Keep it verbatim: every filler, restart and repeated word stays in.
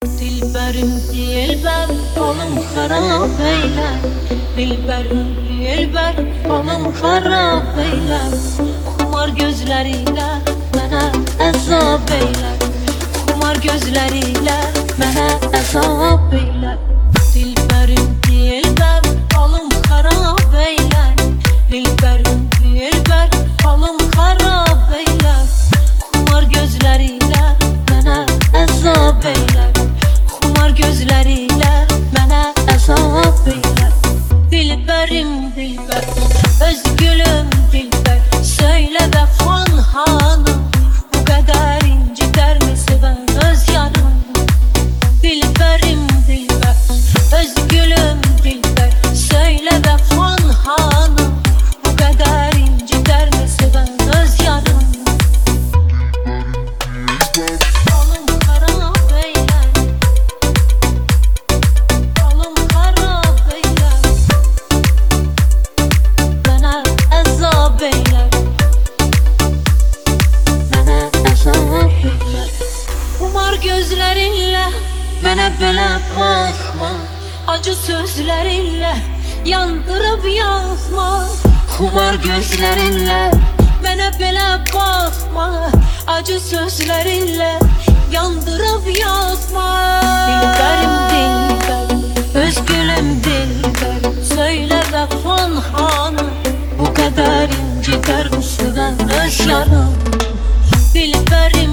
Dilberim dilber balım harap eyler, Dilberim dilber balım harap eyler. Xumar gözleriyle mənə əzab eylər, Xumar gözleriyle mənə əzab eylər. Dilberim dilber balım harap eyler, Dilberim dilber balım harap eyler. Xumar gözleriyle mənə əzab eylər, Xumar gözleriyle mənə əzab eylər. Dilberim dilber, öz gülüm dilber, söyle vəfan hanım, bu kadar inciter mi seven öz yanım. Dilberim dilber, öz gülüm dilber, söyle vəfan hanım, bu kadar inciter mi seven öz yanım. Balım harap eyler, balım harap eyler, mənə əzab eylər, mənə əzab eylər. Xumar gözlerinle mənə belə baxma, acı sözlerinle yandırıb yaxma. Xumar gözlerinle mənə belə baxma, acı sözlerinle yandırıb yaxma. Dilberim dilber, öz gülüm dilber, söyle vəfan hanım, bu kadar inciter mi seven öz yarım. Dilberim